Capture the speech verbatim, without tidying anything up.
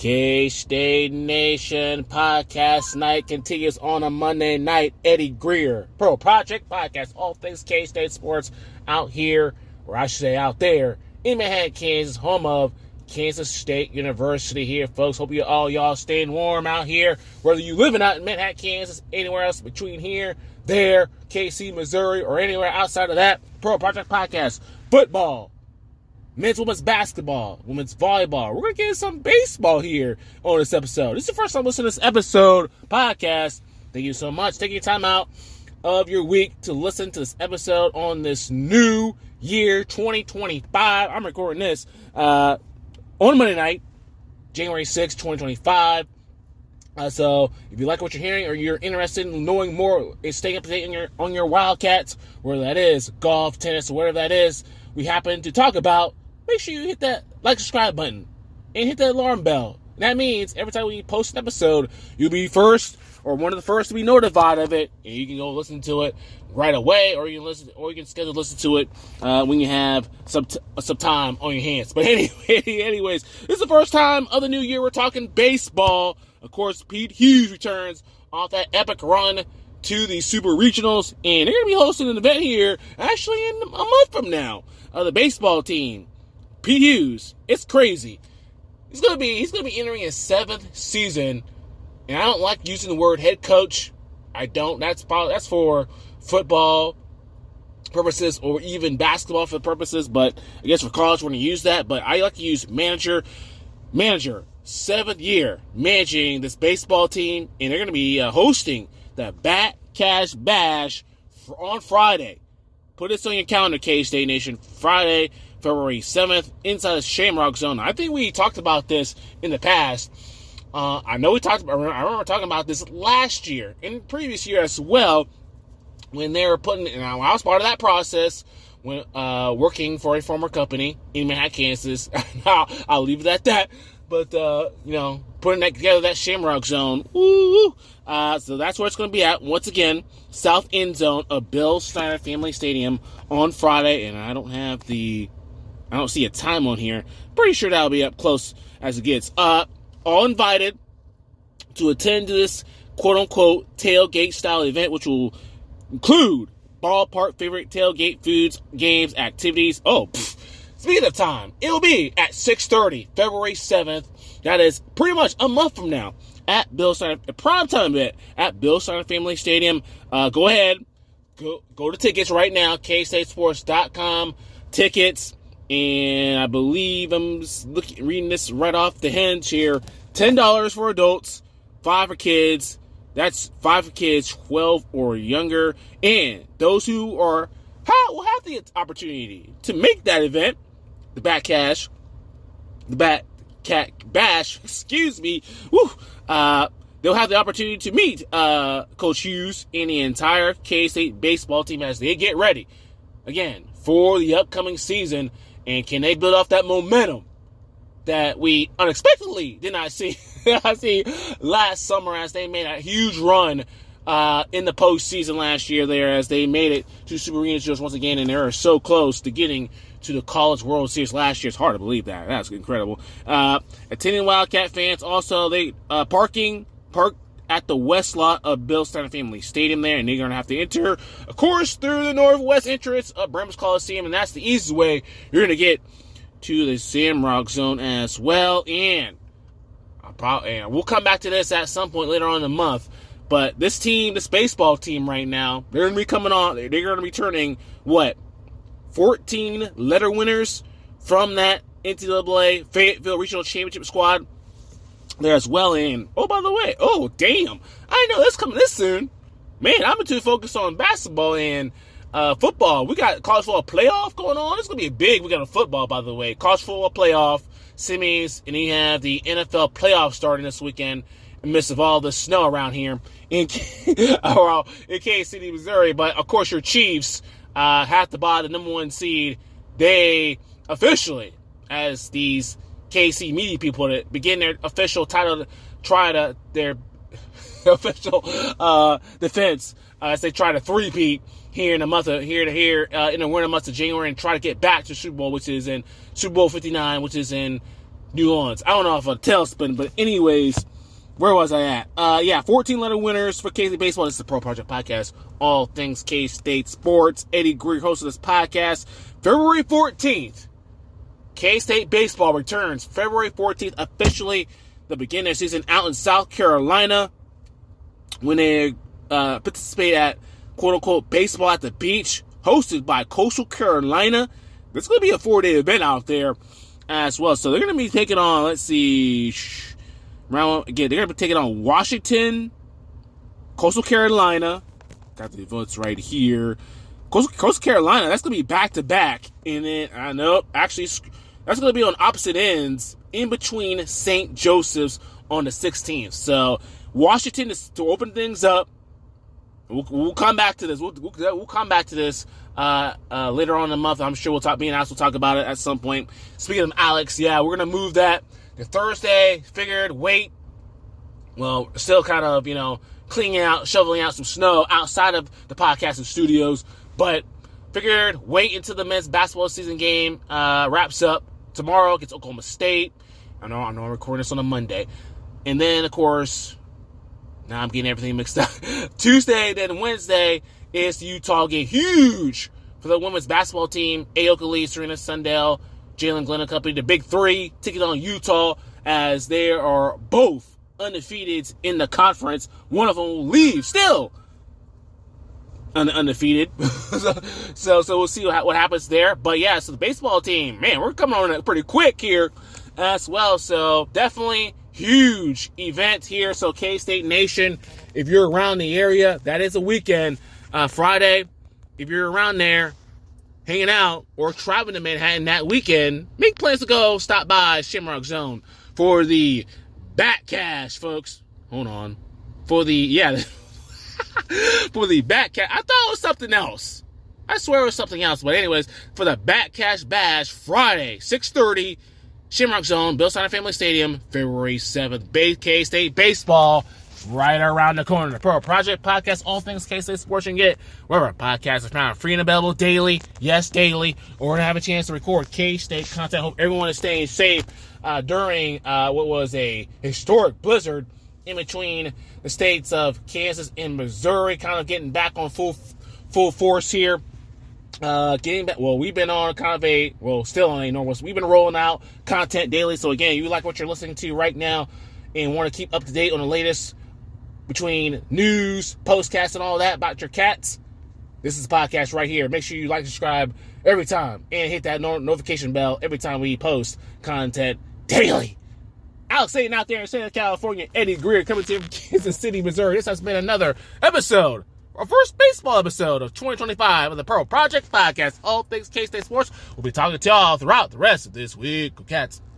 K-State Nation podcast night continues on a Monday night. Eddie Greer, Pro Project Podcast, all things K-State sports out here, or I should say out there, in Manhattan, Kansas, home of Kansas State University here, folks. Hope you all y'all staying warm out here, whether you living out in Manhattan, Kansas, anywhere else between here, there, K C, Missouri, or anywhere outside of that. Pro Project Podcast, football, men's, women's basketball, women's volleyball. We're going to get some baseball here on this episode. This is the first time listening to this episode podcast. Thank you so much. Taking your time out of your week to listen to this episode on this new year, twenty twenty-five. I'm recording this uh, on Monday night, January sixth, twenty twenty-five. Uh, so if you like what you're hearing or you're interested in knowing more and staying up to date on your, on your Wildcats, whether that is golf, tennis, or whatever that is we happen to talk about, make sure you hit that like, subscribe button and hit that alarm bell. And that means every time we post an episode, you'll be first or one of the first to be notified of it, and you can go listen to it right away, or you can listen, or you can schedule to listen to it uh, when you have some t- some time on your hands. But anyway, anyways, this is the first time of the new year we're talking baseball. Of course, Pete Hughes returns off that epic run to the Super Regionals, and they're going to be hosting an event here actually in a month from now. Uh, the baseball team, Pete Hughes, it's crazy. He's going to be he's going to be entering his seventh season, and I don't like using the word head coach. I don't. That's probably, that's for football purposes or even basketball for purposes, but I guess for college we're going to use that. But I like to use manager, manager, seventh year managing this baseball team, and they're going to be uh, hosting the Bat Cash Bash for, on Friday. Put this on your calendar, K-State Nation. Friday, February seventh, inside the Shamrock Zone. I think we talked about this in the past. Uh, I know we talked about, I remember talking about this last year, and previous year as well, when they were putting, and I was part of that process, when uh, working for a former company in Manhattan, Kansas. I'll, I'll leave it at that. But, uh, you know, putting that together, that Shamrock Zone, woo, uh, so that's where it's going to be at. Once again, south end zone of Bill Snyder Family Stadium on Friday, and I don't have the, I don't see a time on here. Pretty sure that'll be up close as it gets. Uh, all invited to attend this quote-unquote tailgate-style event, which will include ballpark favorite tailgate foods, games, activities. Oh, pfft. Speaking of time, it will be at six thirty, February seventh. That is pretty much a month from now at Bill Snyder, a primetime event at Bill Snyder Family Stadium. Uh, go ahead, go go to tickets right now, K State Sports dot com, tickets, and I believe I'm looking, reading this right off the hinge here, ten dollars for adults, five for kids. That's five for kids, twelve or younger, and those who are will have the opportunity to make that event, the Bat Cash, the Bat Cat Bash, excuse me, woo, uh, they'll have the opportunity to meet uh, Coach Hughes and the entire K-State baseball team as they get ready, again, for the upcoming season. And can they build off that momentum that we unexpectedly did not see, I see last summer as they made a huge run uh, in the postseason last year there as they made it to Super Regionals once again, and they are so close to getting to the College World Series last year. It's hard to believe that. That's incredible. Uh, attending Wildcat fans also, they uh, parking, park at the west lot of Bill Snyder Family Stadium there, and they're going to have to enter, of course, through the northwest entrance of Bremer's Coliseum, and that's the easiest way you're going to get to the Shamrock Zone as well. And, I'll probably, and we'll come back to this at some point later on in the month. But this team, this baseball team right now, they're going to be coming on. They're going to be turning, what, fourteen letter winners from that N C double A Fayetteville Regional Championship squad there as well. And, oh, by the way, oh, damn, I know that's coming this soon. Man, I'm too focused on basketball and uh, football. We got college football playoff going on. It's going to be big. We got a football, by the way. College football playoff, semis, and you have the N F L playoff starting this weekend. In the midst of all the snow around here in, or in Kansas City, Missouri. But, of course, your Chiefs uh, have to buy the number one seed. They officially, as these K C media people put it, begin their official title, try to, their official uh, defense uh, as they try to three-peat here in the month of, here to here, uh, in the winter months of January and try to get back to Super Bowl, which is in Super Bowl fifty-nine, which is in New Orleans. I don't know if a tailspin, but anyways, where was I at? Uh, yeah, fourteen-letter winners for K-State Baseball. This is the Pro Project Podcast. All things K-State sports. Eddie Greer, host of this podcast. February fourteenth, K-State Baseball returns. February fourteenth, officially the beginning of the season out in South Carolina when they uh, participate at quote-unquote baseball at the beach, hosted by Coastal Carolina. This is going to be a four-day event out there as well. So they're going to be taking on, let's see, shh, round, again, they're going to be taking on Washington, Coastal Carolina. Got the votes right here. Coastal, Coastal Carolina, that's going to be back-to-back. And then, I know, actually, that's going to be on opposite ends in between Saint Joseph's on the sixteenth. So Washington is to open things up. We'll, we'll come back to this. We'll, we'll, we'll come back to this uh, uh, later on in the month. I'm sure we'll talk. Me and Alex will talk about it at some point. Speaking of Alex, yeah, we're gonna move that to Thursday. Figured wait. Well, still kind of you know cleaning out, shoveling out some snow outside of the podcasting studios, but figured wait until the men's basketball season game uh, wraps up tomorrow against Oklahoma State. I know I know I'm recording this on a Monday, and then of course. Now I'm getting everything mixed up. Tuesday, then Wednesday is the Utah game. Huge for the women's basketball team. Aoka Lee, Serena Sundell, Jalen Glenn and company. The big three taking on Utah as they are both undefeated in the conference. One of them will leave still un- undefeated. so, so so we'll see what, what happens there. But yeah, so the baseball team, man, we're coming on it pretty quick here as well. So definitely huge event here. So K-State Nation, if you're around the area, that is a weekend. Uh, Friday, if you're around there, hanging out or traveling to Manhattan that weekend, make plans to go stop by Shamrock Zone for the Bat Cash, folks. Hold on. For the, yeah, for the Bat Cash. I thought it was something else. I swear it was something else. But anyways, for the Bat Cash Bash, Friday, six thirty, Shamrock Zone, Bill Snyder Family Stadium, February seventh. K-State Baseball, right around the corner. The Pro Project Podcast, all things K-State sports you can get wherever podcasts are found. Free and available daily, yes, daily. Or we're going to have a chance to record K-State content. Hope everyone is staying safe uh, during uh, what was a historic blizzard in between the states of Kansas and Missouri, kind of getting back on full full force here. Uh, getting back, well, we've been on kind of a, well, still on a normal, we've been rolling out content daily. So again, you like what you're listening to right now and want to keep up to date on the latest between news, postcasts, and all that about your cats, this is the podcast right here. Make sure you like, subscribe every time and hit that no- notification bell every time we post content daily. Alex Saying out there in Southern California, Eddie Greer coming to you from Kansas City, Missouri. This has been another episode, our first baseball episode of twenty twenty-five of the Pro Project Podcast. All things K-State sports. We'll be talking to y'all throughout the rest of this week. Go Cats.